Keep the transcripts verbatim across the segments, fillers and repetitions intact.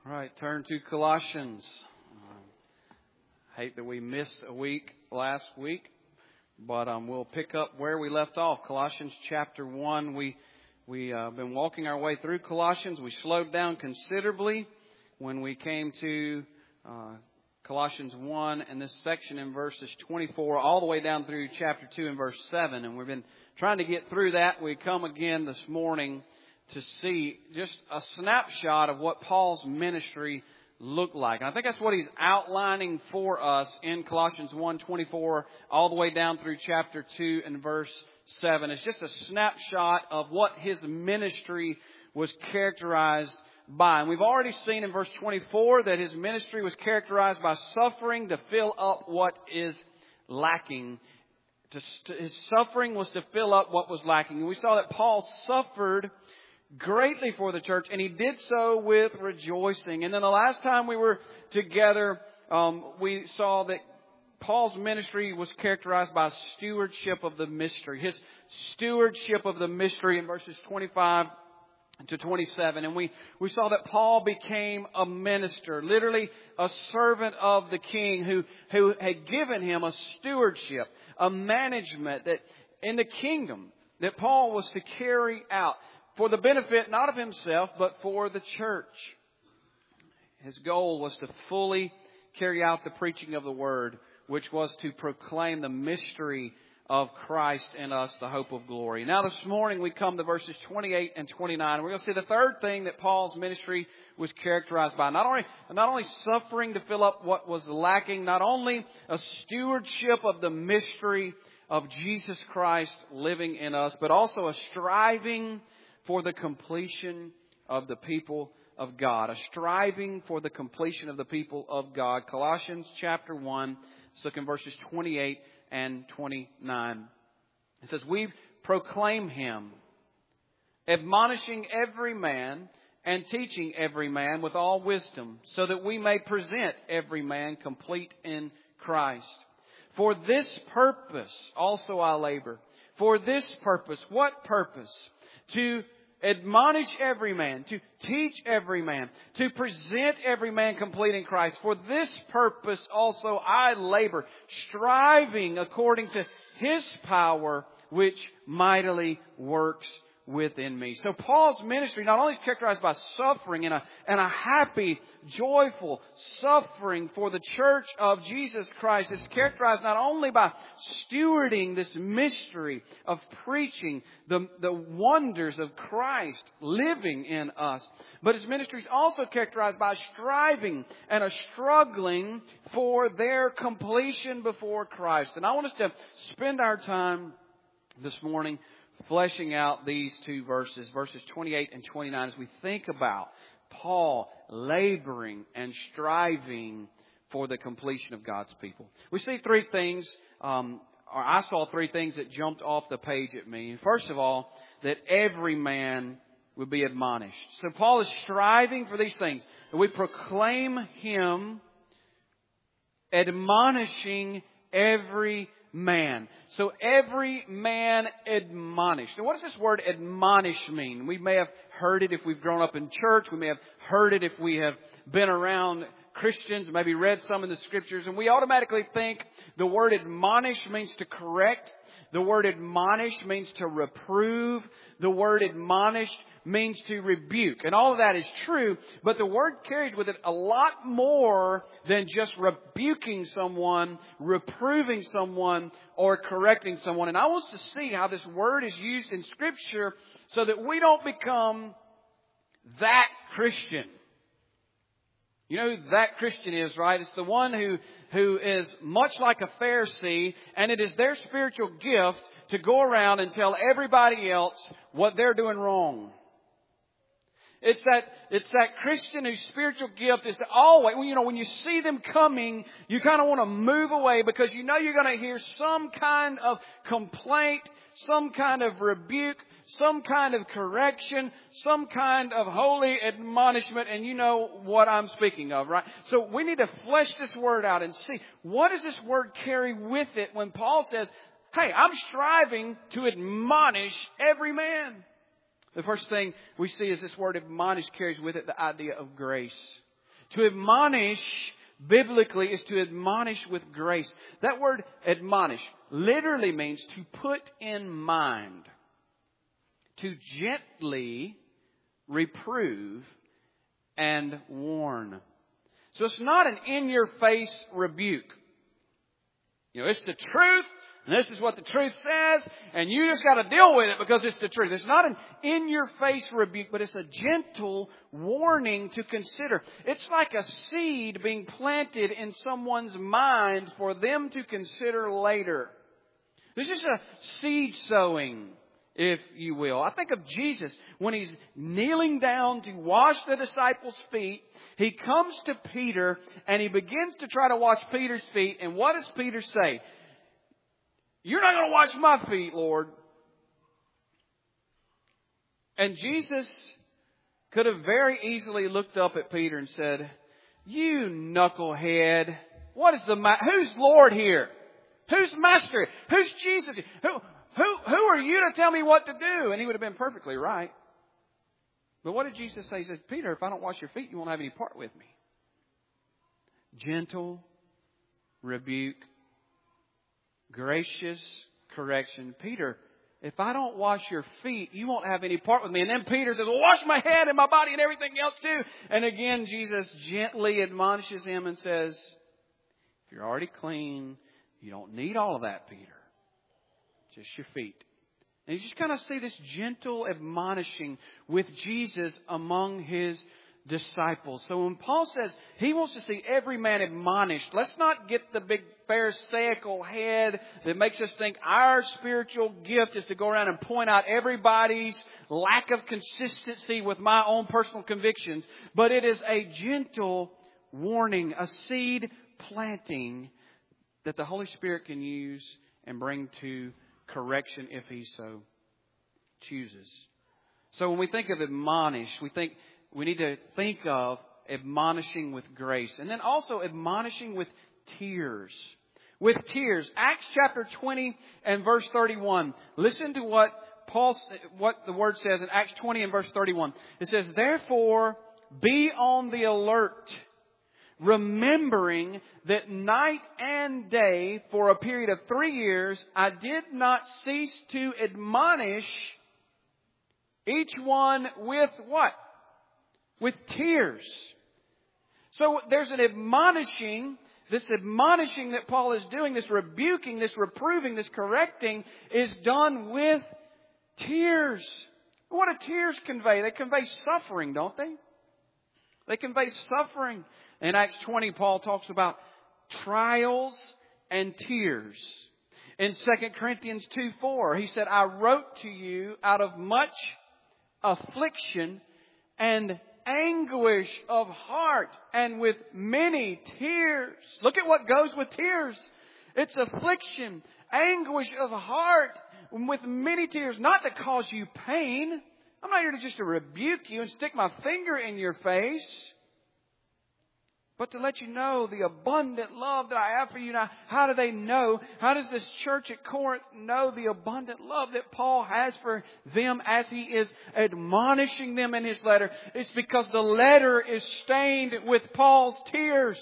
All right, turn to Colossians. Um, hate that we missed a week last week, but um, we'll pick up where we left off. Colossians chapter one. We we uh, been walking our way through Colossians. We slowed down considerably when we came to uh, Colossians one and this section in verses twenty-four all the way down through chapter two and verse seven, and we've been trying to get through that. We come again this morning to see just a snapshot of what Paul's ministry looked like. And I think that's what he's outlining for us in Colossians one twenty-four all the way down through chapter two and verse seven. It's just a snapshot of what his ministry was characterized by. And we've already seen in verse twenty-four that his ministry was characterized by suffering to fill up what is lacking. His suffering was to fill up what was lacking. And we saw that Paul suffered greatly for the church, and he did so with rejoicing. And then the last time we were together, um, we saw that Paul's ministry was characterized by stewardship of the mystery. His stewardship of the mystery in verses twenty-five to twenty-seven. And we, we saw that Paul became a minister, literally a servant of the king who, who had given him a stewardship, a management that in the kingdom that Paul was to carry out for the benefit not of himself, but for the church. His goal was to fully carry out the preaching of the Word, which was to proclaim the mystery of Christ in us, the hope of glory. Now this morning we come to verses twenty-eight and twenty-nine. We're going to see the third thing that Paul's ministry was characterized by. Not only, not only suffering to fill up what was lacking, not only a stewardship of the mystery of Jesus Christ living in us, but also a striving for the completion of the people of God. A striving for the completion of the people of God. Colossians chapter one, let's look in verses twenty-eight and twenty-nine. It says, "We proclaim Him, admonishing every man and teaching every man with all wisdom, so that we may present every man complete in Christ. For this purpose also I labor." For this purpose. What purpose? To admonish every man, to teach every man, to present every man complete in Christ. For this purpose also I labor, striving according to His power, which mightily works within me. So Paul's ministry not only is characterized by suffering and a, and a happy, joyful suffering for the church of Jesus Christ. It's characterized not only by stewarding this mystery of preaching the, the wonders of Christ living in us, but his ministry is also characterized by striving and a struggling for their completion before Christ. And I want us to spend our time this morning fleshing out these two verses, verses twenty-eight and twenty-nine, as we think about Paul laboring and striving for the completion of God's people. We see three things, um, or I saw three things that jumped off the page at me. First of all, that every man would be admonished. So Paul is striving for these things. And we proclaim Him, admonishing every man. So every man admonished. Now what does this word admonish mean? We may have heard it if we've grown up in church. We may have heard it if we have been around Christians, maybe read some in the scriptures. And we automatically think the word admonish means to correct. The word admonish means to reprove. The word admonished means to rebuke. And all of that is true, but the word carries with it a lot more than just rebuking someone, reproving someone, or correcting someone. And I want us to see how this word is used in Scripture so that we don't become that Christian. You know who that Christian is, right? It's the one who, who is much like a Pharisee, and it is their spiritual gift to go around and tell everybody else what they're doing wrong. It's that, it's that Christian whose spiritual gift is to always, you know, when you see them coming, you kind of want to move away because you know you're going to hear some kind of complaint, some kind of rebuke, some kind of correction, some kind of holy admonishment, and you know what I'm speaking of, right? So we need to flesh this word out and see, what does this word carry with it when Paul says, hey, I'm striving to admonish every man. The first thing we see is this word admonish carries with it the idea of grace. To admonish biblically is to admonish with grace. That word admonish literally means to put in mind, to gently reprove and warn. So it's not an in-your-face rebuke. You know, it's the truth, and this is what the truth says, and you just got to deal with it because it's the truth. It's not an in-your-face rebuke, but it's a gentle warning to consider. It's like a seed being planted in someone's mind for them to consider later. This is a seed sowing, if you will. I think of Jesus when He's kneeling down to wash the disciples' feet. He comes to Peter and He begins to try to wash Peter's feet. And what does Peter say? You're not going to wash my feet, Lord. And Jesus could have very easily looked up at Peter and said, you knucklehead, what is the ma- who's Lord here? Who's Master? Who's Jesus? Who, who, who are you to tell me what to do? And he would have been perfectly right. But what did Jesus say? He said, Peter, if I don't wash your feet, you won't have any part with me. Gentle rebuke, gracious correction. Peter, if I don't wash your feet, you won't have any part with me. And then Peter says, well, wash my head and my body and everything else too. And again, Jesus gently admonishes him and says, if you're already clean, you don't need all of that, Peter. Just your feet. And you just kind of see this gentle admonishing with Jesus among His disciples. So when Paul says he wants to see every man admonished, let's not get the big pharisaical head that makes us think our spiritual gift is to go around and point out everybody's lack of consistency with my own personal convictions. But it is a gentle warning, a seed planting that the Holy Spirit can use and bring to correction if He so chooses. So when we think of admonish, we think we need to think of admonishing with grace. And then also admonishing with tears. With tears. Acts chapter twenty and verse thirty-one. Listen to what Paul, what the word says in Acts twenty and verse thirty-one. It says, therefore, be on the alert, remembering that night and day for a period of three years, I did not cease to admonish each one with what? With tears. So there's an admonishing, this admonishing that Paul is doing, this rebuking, this reproving, this correcting is done with tears. What do tears convey? They convey suffering, don't they? They convey suffering. In Acts twenty, Paul talks about trials and tears. In Second Corinthians two four, he said, I wrote to you out of much affliction and anguish of heart and with many tears. Look at what goes with tears. It's affliction, anguish of heart with many tears. Not to cause you pain. I'm not here to just to rebuke you and stick my finger in your face, but to let you know the abundant love that I have for you. Now, how do they know? How does this church at Corinth know the abundant love that Paul has for them as he is admonishing them in his letter? It's because the letter is stained with Paul's tears.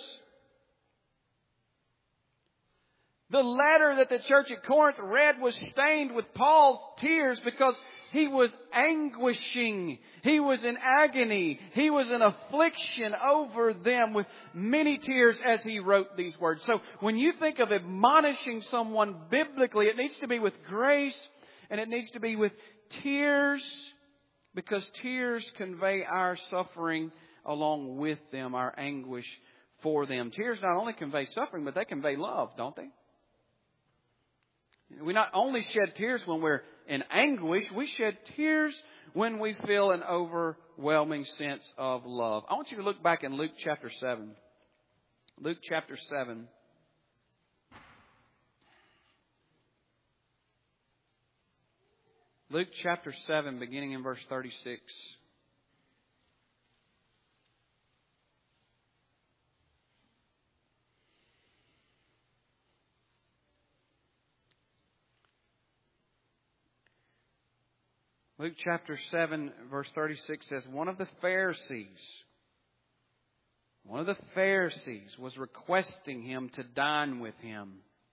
The letter that the church at Corinth read was stained with Paul's tears because he was anguishing. He was in agony. He was in affliction over them with many tears as he wrote these words. So when you think of admonishing someone biblically, it needs to be with grace and it needs to be with tears, because tears convey our suffering along with them, our anguish for them. Tears not only convey suffering, but they convey love, don't they? We not only shed tears when we're in anguish, we shed tears when we feel an overwhelming sense of love. I want you to look back in Luke chapter seven. Luke chapter seven. Luke chapter seven, beginning in verse thirty-six. Luke chapter seven, verse thirty-six says, one of the Pharisees, one of the Pharisees, was requesting him to dine with him.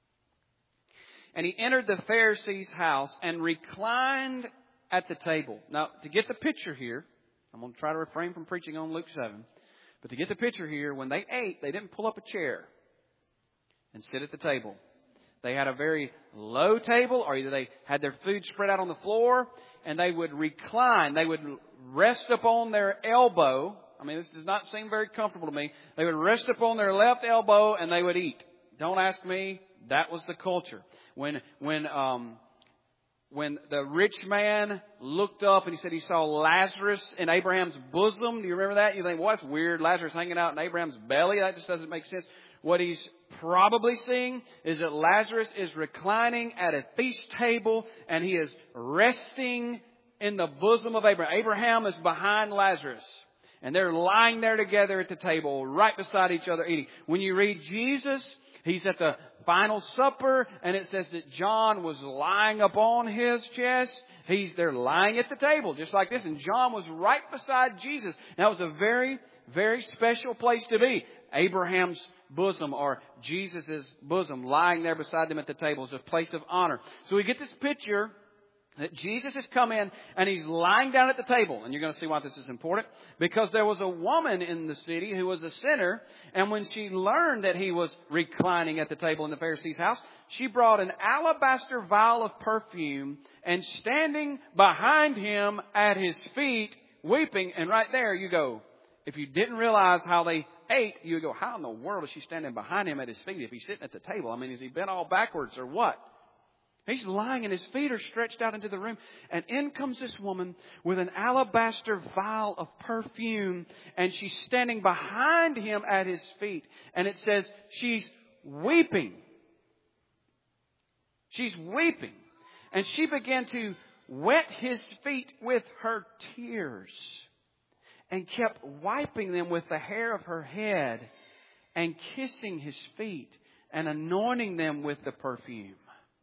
And he entered the Pharisee's house and reclined at the table. Now, to get the picture here, I'm going to try to refrain from preaching on Luke seven. But to get the picture here, when they ate, they didn't pull up a chair and sit at the table. They had a very low table, or either they had their food spread out on the floor, and they would recline. They would rest upon their elbow. I mean, this does not seem very comfortable to me. They would rest upon their left elbow and they would eat. Don't ask me. That was the culture. When, when, um, when the rich man looked up and he said he saw Lazarus in Abraham's bosom. Do you remember that? You think, well, that's weird. Lazarus hanging out in Abraham's belly. That just doesn't make sense. What he's probably seeing is that Lazarus is reclining at a feast table and he is resting in the bosom of Abraham. Abraham is behind Lazarus. And they're lying there together at the table, right beside each other eating. When you read Jesus, he's at the final supper, and it says that John was lying upon his chest. He's They're lying at the table, just like this. And John was right beside Jesus. And that was a very, very special place to be. Abraham's bosom, or Jesus' bosom, lying there beside them at the table is a place of honor. So we get this picture that Jesus has come in and he's lying down at the table. And you're going to see why this is important. Because there was a woman in the city who was a sinner. And when she learned that he was reclining at the table in the Pharisee's house, she brought an alabaster vial of perfume and standing behind him at his feet, weeping. And right there you go. If you didn't realize how they ate, you would go, how in the world is she standing behind him at his feet if he's sitting at the table? I mean, has he bent all backwards or what? He's lying and his feet are stretched out into the room. And in comes this woman with an alabaster vial of perfume. And she's standing behind him at his feet. And it says she's weeping. She's weeping. And she began to wet his feet with her tears. And kept wiping them with the hair of her head. And kissing his feet. And anointing them with the perfume.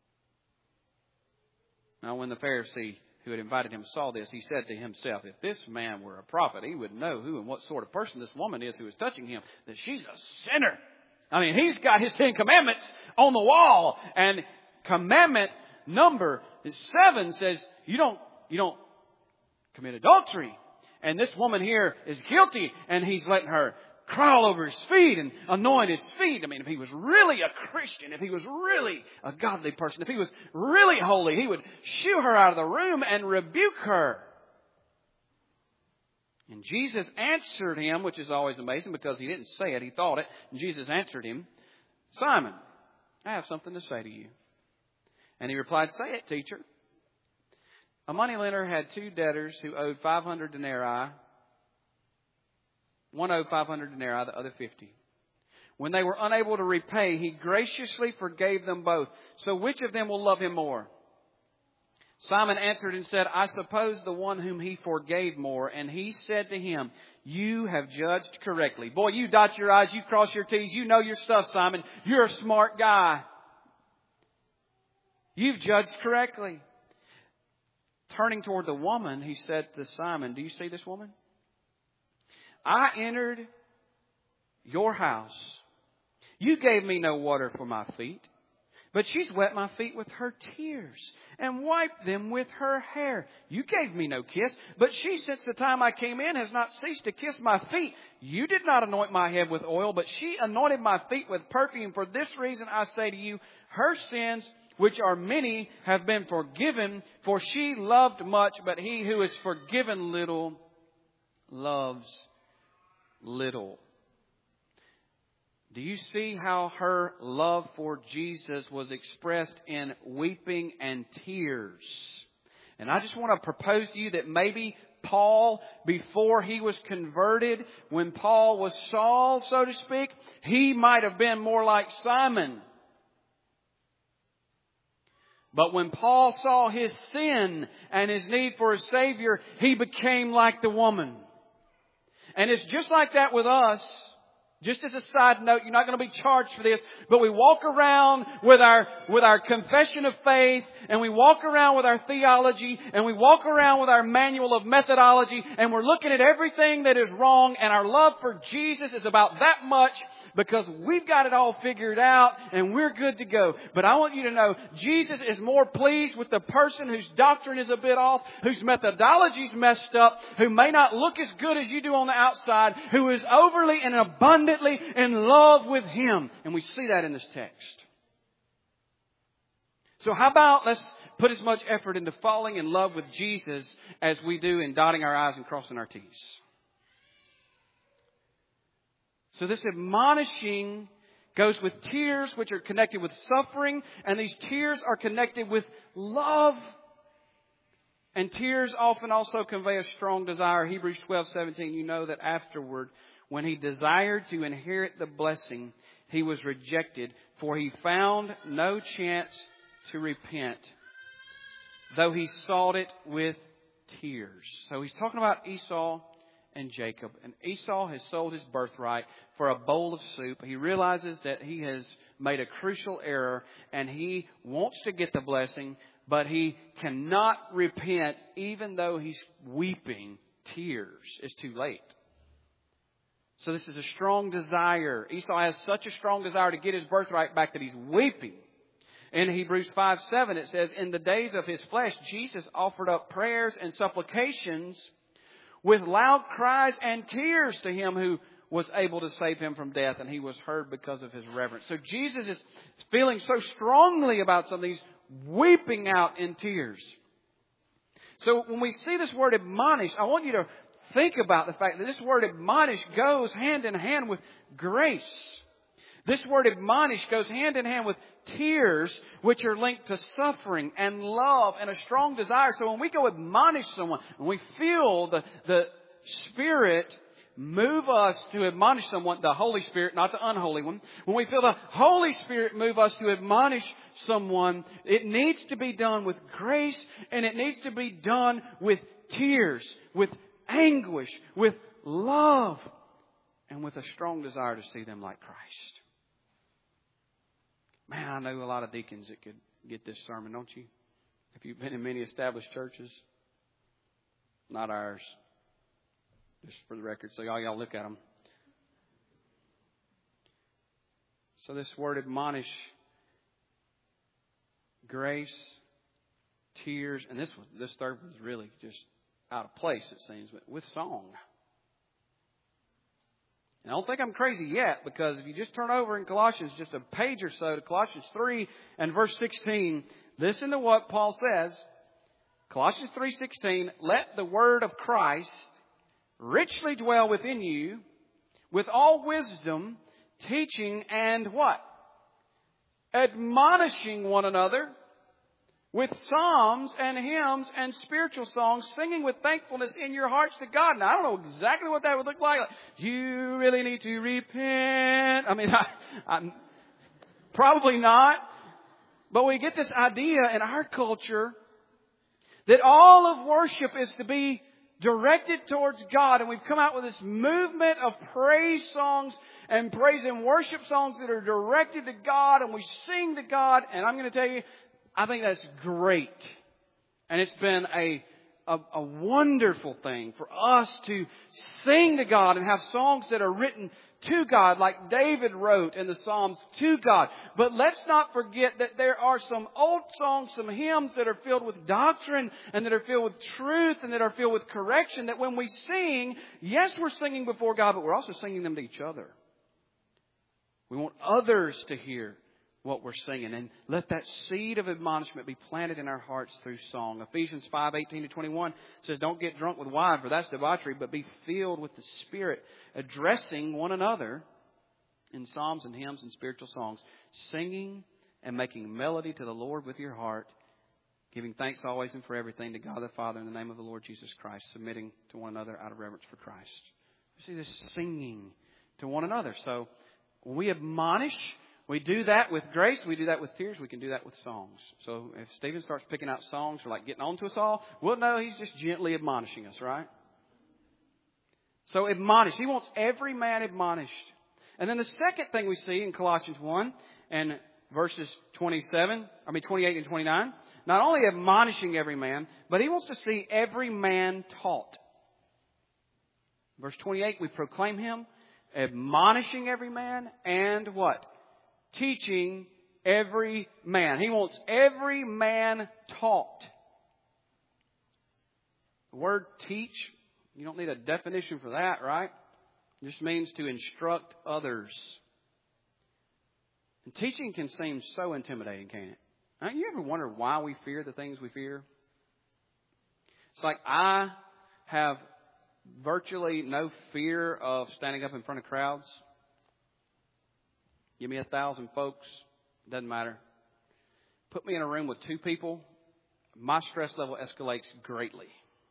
Now, when the Pharisee who had invited him saw this, he said to himself, if this man were a prophet, he would know who and what sort of person this woman is who is touching him, that she's a sinner. I mean, he's got his Ten Commandments on the wall. And commandment number seven says, you don't, you don't commit adultery. And this woman here is guilty, and he's letting her crawl over his feet and anoint his feet. I mean, if he was really a Christian, if he was really a godly person, if he was really holy, he would shoo her out of the room and rebuke her. And Jesus answered him, which is always amazing because he didn't say it, he thought it. And Jesus answered him, Simon, I have something to say to you. And he replied, say it, teacher. A moneylender had two debtors who owed five hundred denarii. One owed five hundred denarii, the other fifty. When they were unable to repay, he graciously forgave them both. So which of them will love him more? Simon answered and said, I suppose the one whom he forgave more. And he said to him, you have judged correctly. Boy, you dot your I's, you cross your T's. You know your stuff, Simon. You're a smart guy. You've judged correctly. Turning toward the woman, he said to Simon, do you see this woman? I entered your house. You gave me no water for my feet, but she's wet my feet with her tears and wiped them with her hair. You gave me no kiss, but she, since the time I came in, has not ceased to kiss my feet. You did not anoint my head with oil, but she anointed my feet with perfume. For this reason I say to you, her sins, which are many, have been forgiven, for she loved much, but he who is forgiven little loves little. Do you see how her love for Jesus was expressed in weeping and tears? And I just want to propose to you that maybe Paul, before he was converted, when Paul was Saul, so to speak, he might have been more like Simon. But when Paul saw his sin and his need for a Savior, he became like the woman. And it's just like that with us. Just as a side note, you're not going to be charged for this, but we walk around with our, with our confession of faith, and we walk around with our theology, and we walk around with our manual of methodology, and we're looking at everything that is wrong, and our love for Jesus is about that much, because we've got it all figured out and we're good to go. But I want you to know, Jesus is more pleased with the person whose doctrine is a bit off, whose methodology is messed up, who may not look as good as you do on the outside, who is overly and abundantly in love with Him. And we see that in this text. So how about let's put as much effort into falling in love with Jesus as we do in dotting our I's and crossing our T's. So this admonishing goes with tears, which are connected with suffering. And these tears are connected with love. And tears often also convey a strong desire. Hebrews twelve seventeen, you know that afterward, when he desired to inherit the blessing, he was rejected, for he found no chance to repent, though he sought it with tears. So he's talking about Esau and Jacob. And Esau has sold his birthright for a bowl of soup. He realizes that he has made a crucial error and he wants to get the blessing, but he cannot repent even though he's weeping tears. It's too late. So this is a strong desire. Esau has such a strong desire to get his birthright back that he's weeping. In Hebrews five seven it says, in the days of his flesh, Jesus offered up prayers and supplications with loud cries and tears to Him who was able to save him from death, and he was heard because of his reverence. So Jesus is feeling so strongly about something, he's weeping out in tears. So when we see this word admonish, I want you to think about the fact that this word admonish goes hand in hand with grace. This word admonish goes hand in hand with tears, which are linked to suffering and love and a strong desire. So when we go admonish someone, and we feel the, the Spirit move us to admonish someone, the Holy Spirit, not the unholy one. When we feel the Holy Spirit move us to admonish someone, it needs to be done with grace, and it needs to be done with tears, with anguish, with love, and with a strong desire to see them like Christ. Man, I know a lot of deacons that could get this sermon, don't you? If you've been in many established churches, not ours. Just for the record, so y'all, y'all look at them. So this word admonish, grace, tears, and this one, this third one is really just out of place, it seems, but with song. And I don't think I'm crazy yet, because if you just turn over in Colossians just a page or so to Colossians three and verse sixteen, listen to what Paul says. Colossians three sixteen, let the word of Christ richly dwell within you with all wisdom, teaching and what? Admonishing one another with psalms and hymns and spiritual songs, singing with thankfulness in your hearts to God. Now, I don't know exactly what that would look like. You really need to repent. I mean, I, I'm probably not. But we get this idea in our culture that all of worship is to be directed towards God. And we've come out with this movement of praise songs and praise and worship songs that are directed to God. And we sing to God. And I'm going to tell you, I think that's great. And it's been a, a, a wonderful thing for us to sing to God and have songs that are written to God, like David wrote in the Psalms to God. But let's not forget that there are some old songs, some hymns that are filled with doctrine and that are filled with truth and that are filled with correction, that when we sing, yes, we're singing before God, but we're also singing them to each other. We want others to hear what we're singing, and let that seed of admonishment be planted in our hearts through song. Ephesians five eighteen to twenty-one says, don't get drunk with wine, for that's debauchery, but be filled with the Spirit, addressing one another in psalms and hymns and spiritual songs, singing and making melody to the Lord with your heart, giving thanks always and for everything to God the Father in the name of the Lord Jesus Christ, submitting to one another out of reverence for Christ. You see this singing to one another. So when we admonish, we do that with grace. We do that with tears. We can do that with songs. So if Stephen starts picking out songs for like getting on to us all, we'll know he's just gently admonishing us, right? So admonish. He wants every man admonished. And then the second thing we see in Colossians one and verses twenty-seven, I mean twenty-eight and twenty-nine, not only admonishing every man, but he wants to see every man taught. Verse twenty-eight, we proclaim him, admonishing every man, and what? Teaching every man. He wants every man taught. The word teach, you don't need a definition for that, right? It just means to instruct others. And teaching can seem so intimidating, can't it? Now, you ever wonder why we fear the things we fear? It's like I have virtually no fear of standing up in front of crowds. Give me a thousand folks. Doesn't matter. Put me in a room with two people. My stress level escalates greatly.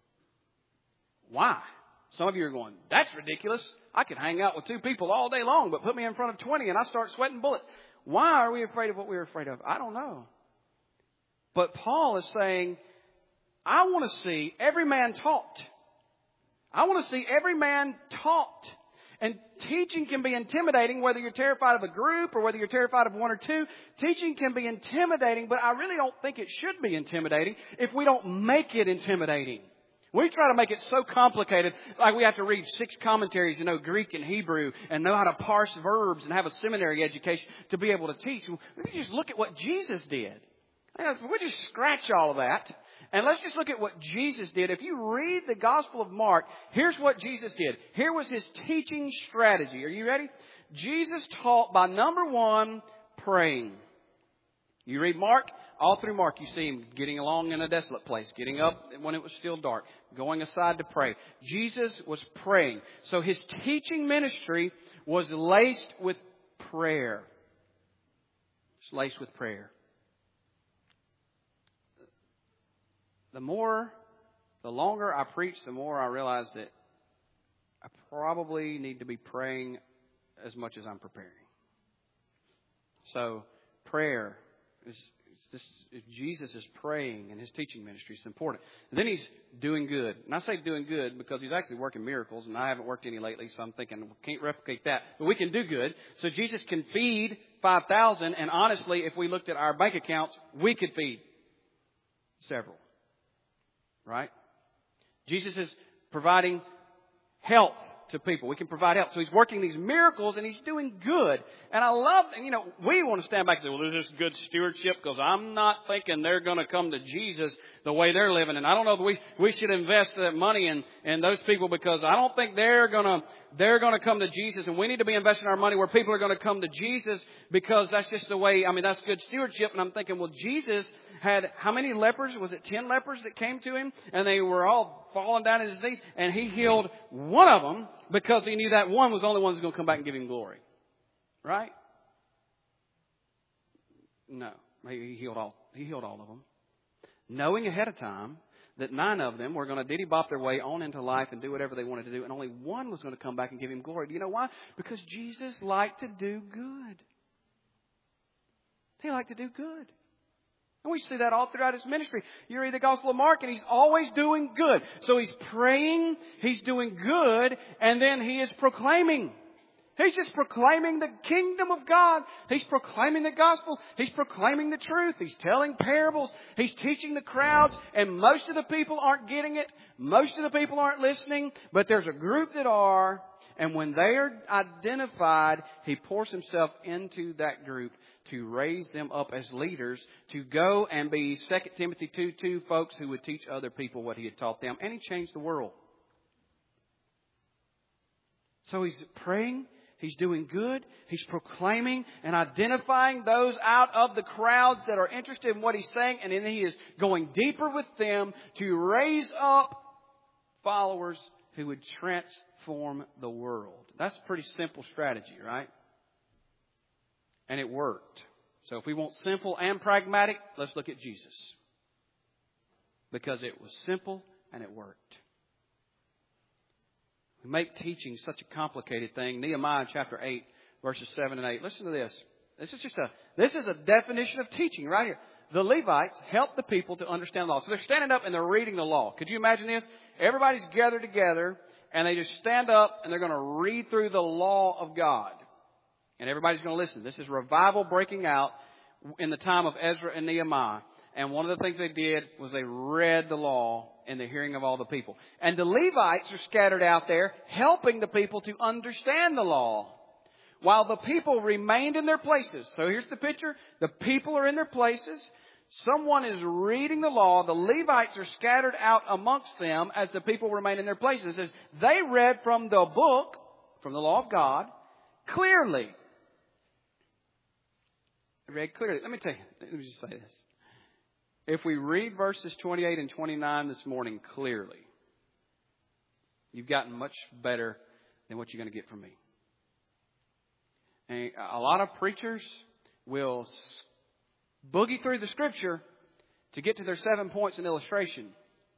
Why? Some of you are going, that's ridiculous. I could hang out with two people all day long, but put me in front of twenty and I start sweating bullets. Why are we afraid of what we're afraid of? I don't know. But Paul is saying, I want to see every man taught. I want to see every man taught. And teaching can be intimidating, whether you're terrified of a group or whether you're terrified of one or two. Teaching can be intimidating, but I really don't think it should be intimidating if we don't make it intimidating. We try to make it so complicated, like we have to read six commentaries to know Greek and Hebrew and know how to parse verbs and have a seminary education to be able to teach. We just look at what Jesus did. We just scratch all of that. And let's just look at what Jesus did. If you read the Gospel of Mark, here's what Jesus did. Here was his teaching strategy. Are you ready? Jesus taught by, number one, praying. You read Mark, all through Mark, you see him getting along in a desolate place, getting up when it was still dark, going aside to pray. Jesus was praying. So his teaching ministry was laced with prayer. It's laced with prayer. The more, the longer I preach, the more I realize that I probably need to be praying as much as I'm preparing. So prayer is, this, Jesus is praying in his teaching ministry. It's important. And then he's doing good. And I say doing good because he's actually working miracles, and I haven't worked any lately, so I'm thinking we can't replicate that. But we can do good. So Jesus can feed five thousand, and honestly, if we looked at our bank accounts, we could feed several. Right? Jesus is providing health to people. We can provide help. So he's working these miracles and he's doing good. And I love, and you know, we want to stand back and say, well, is this good stewardship? Because I'm not thinking they're going to come to Jesus the way they're living. And I don't know if we, we should invest that money in, in those people because I don't think they're going to, they're going to come to Jesus. And we need to be investing our money where people are going to come to Jesus because that's just the way, I mean, that's good stewardship. And I'm thinking, well, Jesus had how many lepers? Was it ten lepers that came to him? And they were all falling down at his knees. And he healed one of them because he knew that one was the only one who was going to come back and give him glory. Right? No. He healed all, he healed all of them. Knowing ahead of time that nine of them were going to diddy-bop their way on into life and do whatever they wanted to do. And only one was going to come back and give him glory. Do you know why? Because Jesus liked to do good. He liked to do good. And we see that all throughout his ministry. You read the Gospel of Mark and he's always doing good. So he's praying, he's doing good, and then he is proclaiming. He's just proclaiming the kingdom of God. He's proclaiming the gospel. He's proclaiming the truth. He's telling parables. He's teaching the crowds. And most of the people aren't getting it. Most of the people aren't listening. But there's a group that are. And when they are identified, he pours himself into that group to raise them up as leaders, to go and be Second Timothy two two folks who would teach other people what he had taught them. And he changed the world. So he's praying. He's doing good. He's proclaiming and identifying those out of the crowds that are interested in what he's saying. And then he is going deeper with them to raise up followers who would transform the world. That's a pretty simple strategy, right? And it worked. So if we want simple and pragmatic, let's look at Jesus. Because it was simple and it worked. We make teaching such a complicated thing. Nehemiah chapter eight, verses seven and eight. Listen to this. This is just a, this is a definition of teaching right here. The Levites helped the people to understand the law. So they're standing up and they're reading the law. Could you imagine this? Everybody's gathered together and they just stand up and they're going to read through the law of God. And everybody's going to listen. This is revival breaking out in the time of Ezra and Nehemiah. And one of the things they did was they read the law in the hearing of all the people. And the Levites are scattered out there helping the people to understand the law, while the people remained in their places. So here's the picture. The people are in their places. Someone is reading the law. The Levites are scattered out amongst them as the people remain in their places. It says they read from the book, from the law of God, clearly. Read clearly. Let me tell you, let me just say this. If we read verses twenty-eight and twenty-nine this morning clearly, you've gotten much better than what you're going to get from me. And a lot of preachers will boogie through the Scripture to get to their seven points in illustration.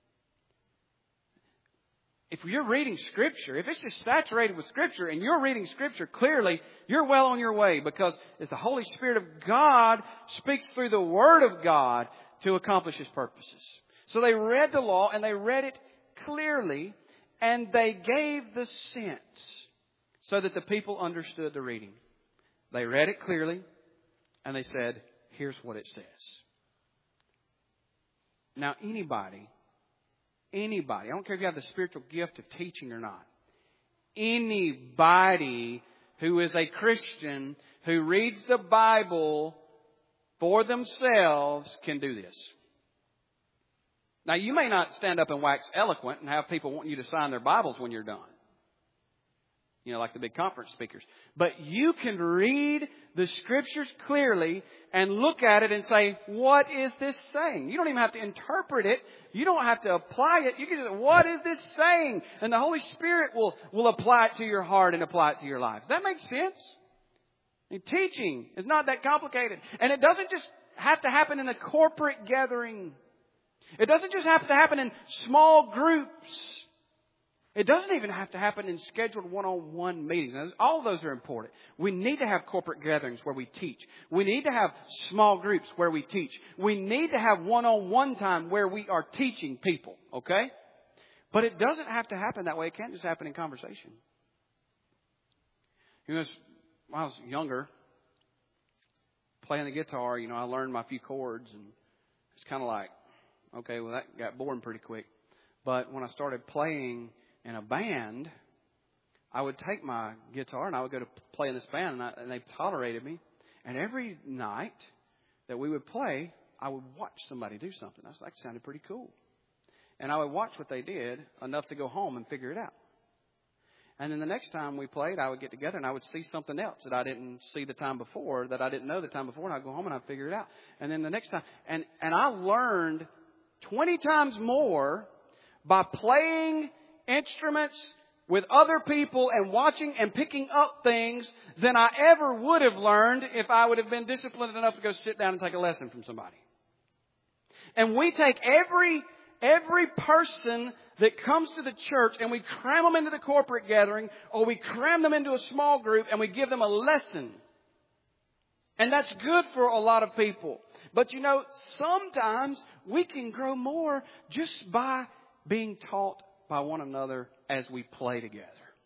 If you're reading Scripture, if it's just saturated with Scripture and you're reading Scripture clearly, you're well on your way, because as the Holy Spirit of God speaks through the Word of God to accomplish His purposes. So they read the law and they read it clearly, and they gave the sense so that the people understood the reading. They read it clearly and they said, here's what it says. Now anybody Anybody, I don't care if you have the spiritual gift of teaching or not, anybody who is a Christian who reads the Bible for themselves can do this. Now, you may not stand up and wax eloquent and have people wanting you to sign their Bibles when you're done. You know, like the big conference speakers. But you can read the Scriptures clearly and look at it and say, what is this saying? You don't even have to interpret it. You don't have to apply it. You can just say, what is this saying? And the Holy Spirit will, will apply it to your heart and apply it to your life. Does that make sense? And teaching is not that complicated. And it doesn't just have to happen in a corporate gathering. It doesn't just have to happen in small groups. It doesn't even have to happen in scheduled one-on-one meetings. Now, all of those are important. We need to have corporate gatherings where we teach. We need to have small groups where we teach. We need to have one-on-one time where we are teaching people, okay? But it doesn't have to happen that way. It can't just happen in conversation. You know, when I was younger, playing the guitar, you know, I learned my few chords, and it's kind of like, okay, well, that got boring pretty quick. But when I started playing in a band, I would take my guitar and I would go to play in this band, and, I, and they tolerated me. And every night that we would play, I would watch somebody do something. I was like, that sounded pretty cool. And I would watch what they did enough to go home and figure it out. And then the next time we played, I would get together and I would see something else that I didn't see the time before, that I didn't know the time before, and I'd go home and I'd figure it out. And then the next time, and, and I learned twenty times more by playing instruments with other people and watching and picking up things than I ever would have learned if I would have been disciplined enough to go sit down and take a lesson from somebody. And we take every every person that comes to the church and we cram them into the corporate gathering, or we cram them into a small group and we give them a lesson. And that's good for a lot of people. But you know, sometimes we can grow more just by being taught by one another as we play together,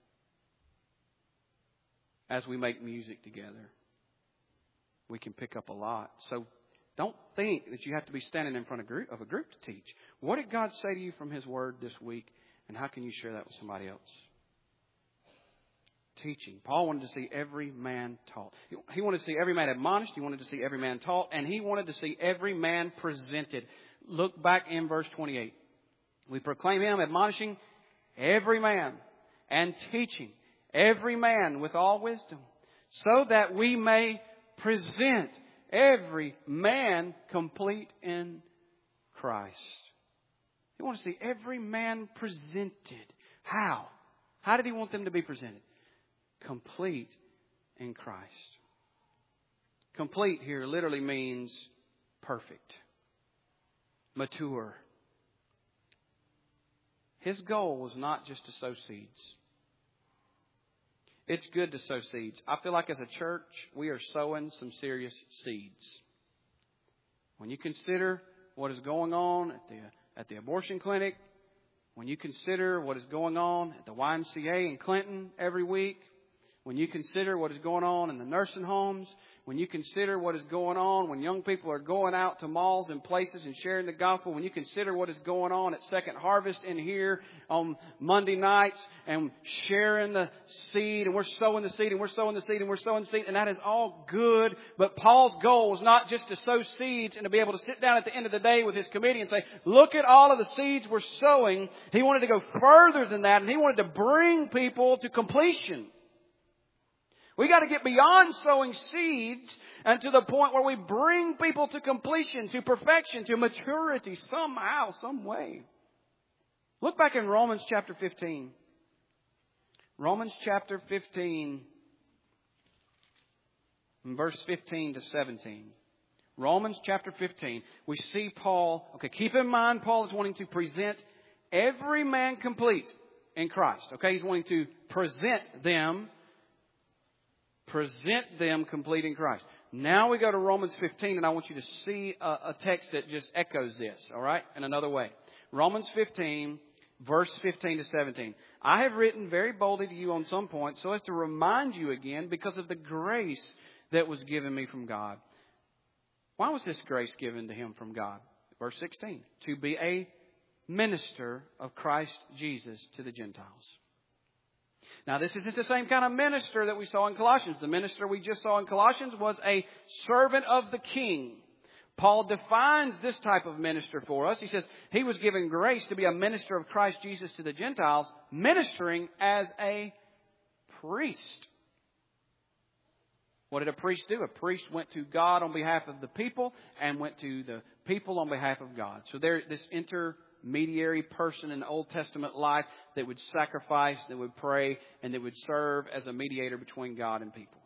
as we make music together. We can pick up a lot. So don't think that you have to be standing in front of a group, of a group to teach. What did God say to you from His Word this week, and how can you share that with somebody else? Teaching. Paul wanted to see every man taught. He wanted to see every man admonished. He wanted to see every man taught. And he wanted to see every man presented. Look back in verse twenty-eight. We proclaim Him, admonishing every man and teaching every man with all wisdom, so that we may present every man complete in Christ. He wants to see every man presented. How? How did He want them to be presented? Complete in Christ. Complete here literally means perfect, mature. His goal was not just to sow seeds. It's good to sow seeds. I feel like as a church, we are sowing some serious seeds. When you consider what is going on at the, at the abortion clinic, when you consider what is going on at the Y M C A in Clinton every week, when you consider what is going on in the nursing homes, when you consider what is going on when young people are going out to malls and places and sharing the gospel, when you consider what is going on at Second Harvest in here on Monday nights and sharing the seed, and we're sowing the seed and we're sowing the seed and we're sowing the seed, and that is all good. But Paul's goal was not just to sow seeds and to be able to sit down at the end of the day with his committee and say, look at all of the seeds we're sowing. He wanted to go further than that, and he wanted to bring people to completion. We got to get beyond sowing seeds and to the point where we bring people to completion, to perfection, to maturity somehow, some way. Look back in Romans chapter fifteen. Romans chapter fifteen, verse fifteen to seventeen. Romans chapter fifteen. We see Paul, okay, keep in mind Paul is wanting to present every man complete in Christ. Okay, he's wanting to present them Present them complete in Christ. Now we go to Romans fifteen, and I want you to see a, a text that just echoes this, all right, in another way. Romans fifteen, verse fifteen to seventeen. I have written very boldly to you on some points so as to remind you again because of the grace that was given me from God. Why was this grace given to him from God? Verse sixteen, to be a minister of Christ Jesus to the Gentiles. Now, this isn't the same kind of minister that we saw in Colossians. The minister we just saw in Colossians was a servant of the king. Paul defines this type of minister for us. He says he was given grace to be a minister of Christ Jesus to the Gentiles, ministering as a priest. What did a priest do? A priest went to God on behalf of the people and went to the people on behalf of God. So there, this intermediary person in the Old Testament life that would sacrifice, that would pray, and that would serve as a mediator between God and people.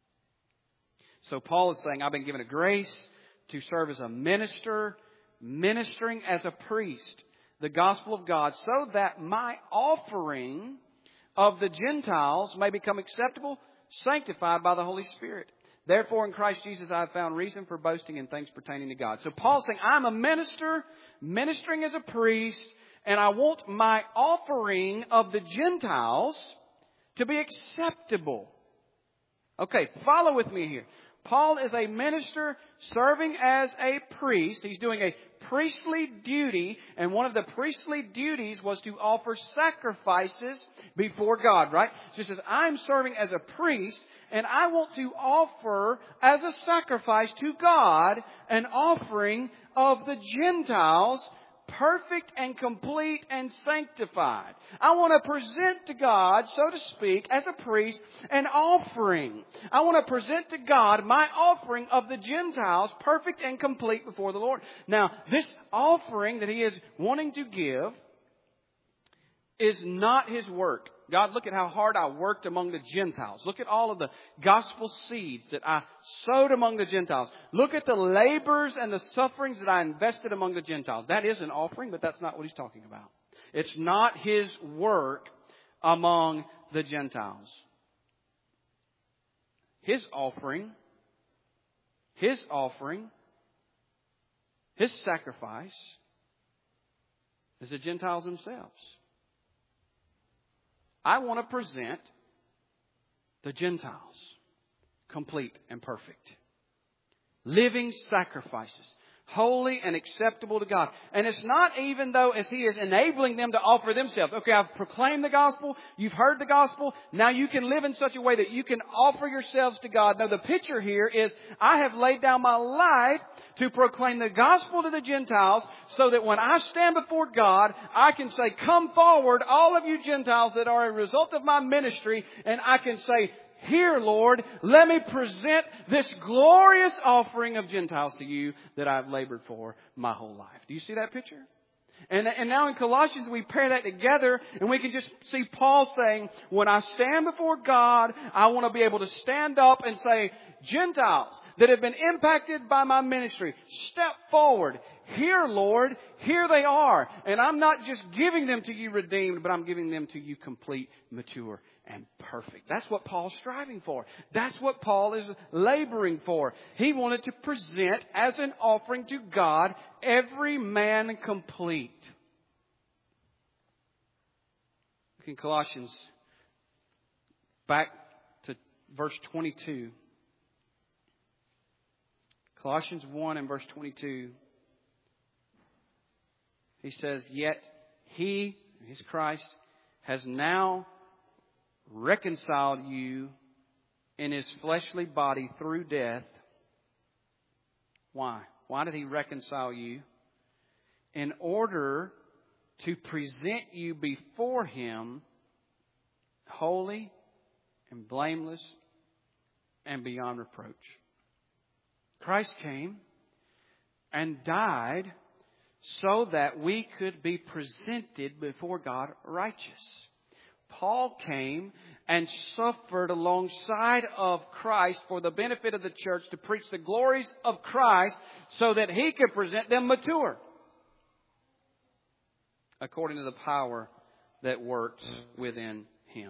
So Paul is saying, I've been given a grace to serve as a minister, ministering as a priest, the gospel of God, so that my offering of the Gentiles may become acceptable, sanctified by the Holy Spirit. Therefore, in Christ Jesus, I have found reason for boasting in things pertaining to God. So Paul's saying, I'm a minister, ministering as a priest, and I want my offering of the Gentiles to be acceptable. Okay, follow with me here. Paul is a minister serving as a priest. He's doing a priestly duty, and one of the priestly duties was to offer sacrifices before God, right? So he says, I'm serving as a priest, and I want to offer as a sacrifice to God an offering of the Gentiles, perfect and complete and sanctified. I want to present to God, so to speak, as a priest, an offering. I want to present to God my offering of the Gentiles, perfect and complete before the Lord. Now, this offering that He is wanting to give is not His work. God, look at how hard I worked among the Gentiles. Look at all of the gospel seeds that I sowed among the Gentiles. Look at the labors and the sufferings that I invested among the Gentiles. That is an offering, but that's not what he's talking about. It's not his work among the Gentiles. His offering, his offering, his sacrifice is the Gentiles themselves. I want to present the Gentiles complete and perfect. Living sacrifices. Holy and acceptable to God. And it's not even though as He is enabling them to offer themselves. Okay, I've proclaimed the gospel. You've heard the gospel. Now you can live in such a way that you can offer yourselves to God. No, the picture here is I have laid down my life to proclaim the gospel to the Gentiles so that when I stand before God, I can say, come forward, all of you Gentiles that are a result of my ministry, and I can say, here, Lord, let me present this glorious offering of Gentiles to you that I've labored for my whole life. Do you see that picture? And, and now in Colossians, we pair that together, and we can just see Paul saying, when I stand before God, I want to be able to stand up and say, Gentiles that have been impacted by my ministry, step forward. Here, Lord, here they are. And I'm not just giving them to you redeemed, but I'm giving them to you complete, mature, and perfect. That's what Paul's striving for. That's what Paul is laboring for. He wanted to present as an offering to God every man complete. Look in Colossians, back to verse twenty-two. Colossians one and verse twenty-two. He says, "Yet He," He's Christ, "has now reconciled you in His fleshly body through death." Why? Why did He reconcile you? "In order to present you before Him holy and blameless and beyond reproach." Christ came and died so that we could be presented before God righteous. Paul came and suffered alongside of Christ for the benefit of the church to preach the glories of Christ so that he could present them mature, according to the power that works within him.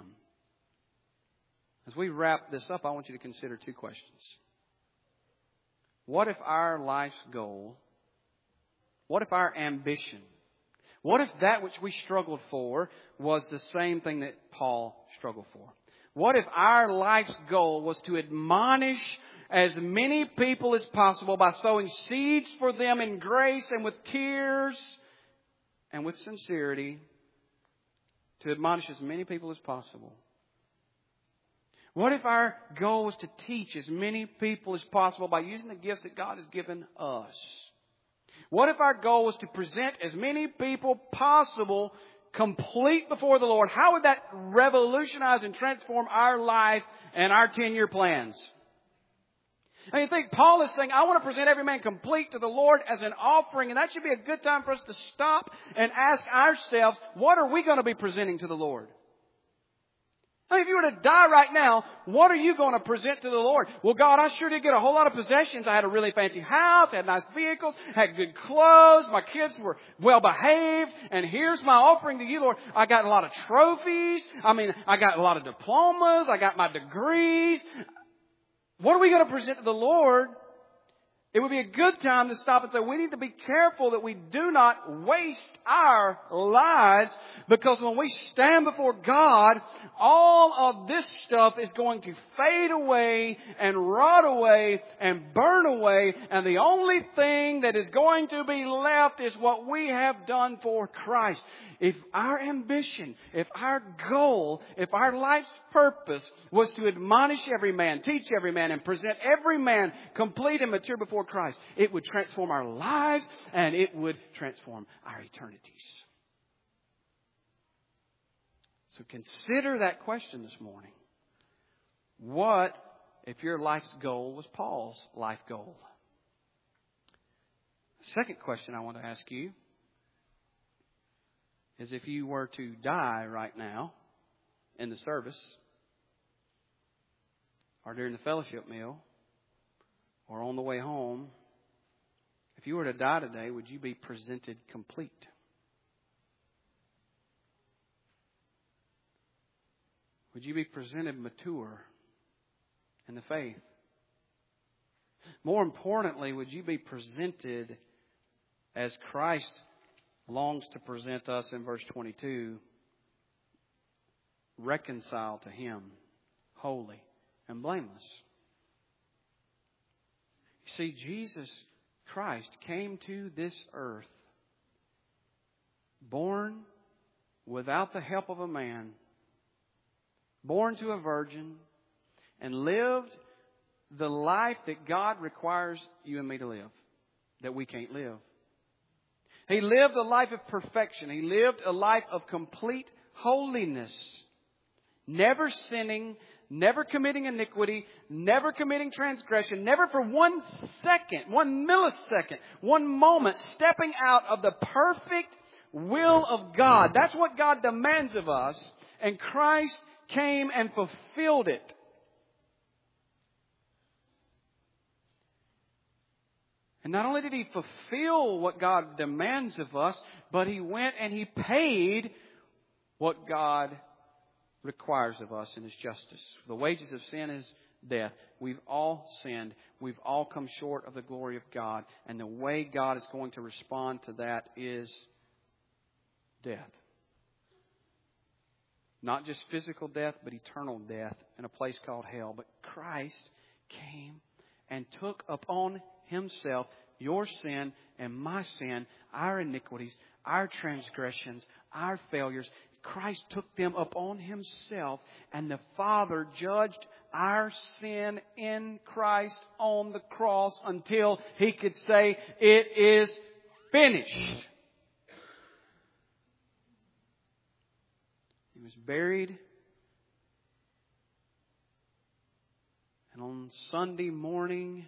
As we wrap this up, I want you to consider two questions. What if our life's goal, what if our ambition, what if that which we struggled for was the same thing that Paul struggled for? What if our life's goal was to admonish as many people as possible by sowing seeds for them in grace and with tears and with sincerity, to admonish as many people as possible? What if our goal was to teach as many people as possible by using the gifts that God has given us? What if our goal was to present as many people possible complete before the Lord? How would that revolutionize and transform our life and our ten-year plans? I mean, think Paul is saying, I want to present every man complete to the Lord as an offering. And that should be a good time for us to stop and ask ourselves, what are we going to be presenting to the Lord? I mean, if you were to die right now, what are you going to present to the Lord? Well, God, I sure did get a whole lot of possessions. I had a really fancy house, had nice vehicles, had good clothes. My kids were well behaved. And here's my offering to you, Lord. I got a lot of trophies. I mean, I got a lot of diplomas. I got my degrees. What are we going to present to the Lord? It would be a good time to stop and say, we need to be careful that we do not waste our lives, because when we stand before God, all of this stuff is going to fade away and rot away and burn away. And the only thing that is going to be left is what we have done for Christ. If our ambition, if our goal, if our life's purpose was to admonish every man, teach every man, and present every man complete and mature before Christ, it would transform our lives and it would transform our eternities. So consider that question this morning. What if your life's goal was Paul's life goal? The second question I want to ask you is, if you were to die right now in the service, or during the fellowship meal, or on the way home, if you were to die today, would you be presented complete? Would you be presented mature in the faith? More importantly, would you be presented as Christ longs to present us in verse twenty-two, reconciled to Him, holy and blameless? You see, Jesus Christ came to this earth, born without the help of a man, born to a virgin, and lived the life that God requires you and me to live, that we can't live. He lived a life of perfection. He lived a life of complete holiness. Never sinning, never committing iniquity, never committing transgression, never for one second, one millisecond, one moment stepping out of the perfect will of God. That's what God demands of us. And Christ came and fulfilled it. And not only did He fulfill what God demands of us, but He went and He paid what God requires of us in His justice. The wages of sin is death. We've all sinned. We've all come short of the glory of God. And the way God is going to respond to that is death. Not just physical death, but eternal death in a place called hell. But Christ came and took upon Himself your sin and my sin, our iniquities, our transgressions, our failures. Christ took them upon Himself, and the Father judged our sin in Christ on the cross until He could say, "It is finished." He was buried. And on Sunday morning,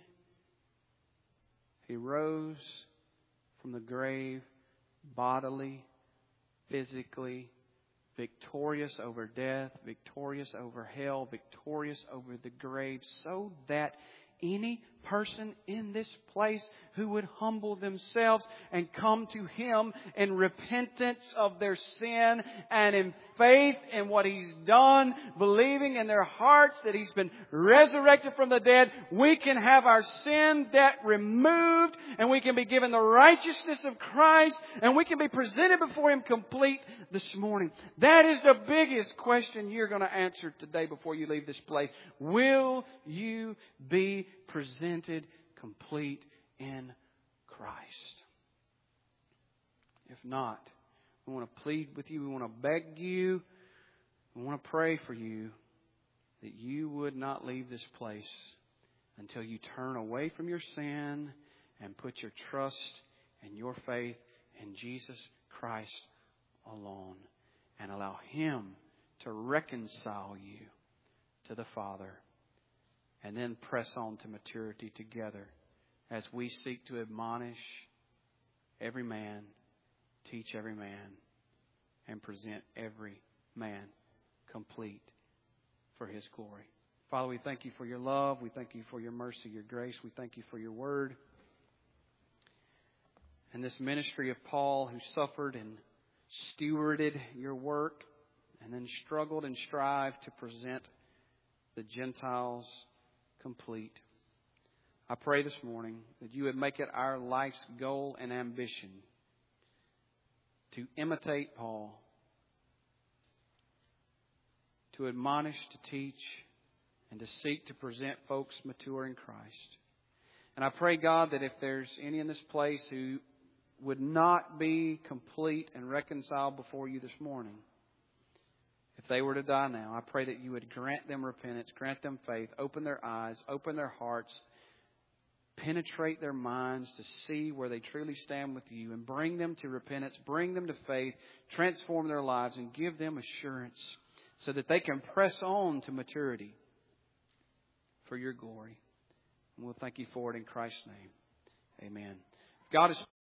He rose from the grave bodily, physically, victorious over death, victorious over hell, victorious over the grave, so that any person in this place who would humble themselves and come to Him in repentance of their sin and in faith in what He's done, believing in their hearts that He's been resurrected from the dead, we can have our sin debt removed, and we can be given the righteousness of Christ, and we can be presented before Him complete this morning. That is the biggest question you're going to answer today before you leave this place. Will you be presented complete in Christ? If not, we want to plead with you. We want to beg you. We want to pray for you that you would not leave this place until you turn away from your sin and put your trust and your faith in Jesus Christ alone, and allow Him to reconcile you to the Father, and then press on to maturity together as we seek to admonish every man, teach every man, and present every man complete for His glory. Father, we thank You for Your love. We thank You for Your mercy, Your grace. We thank You for Your word. And this ministry of Paul, who suffered and stewarded Your work and then struggled and strived to present the Gentiles complete. I pray this morning that You would make it our life's goal and ambition to imitate Paul, to admonish, to teach, and to seek to present folks mature in Christ. And I pray, God, that if there's any in this place who would not be complete and reconciled before You this morning, if they were to die now, I pray that You would grant them repentance, grant them faith, open their eyes, open their hearts, penetrate their minds to see where they truly stand with You, and bring them to repentance, bring them to faith, transform their lives, and give them assurance so that they can press on to maturity for Your glory. And we'll thank You for it in Christ's name. Amen. God is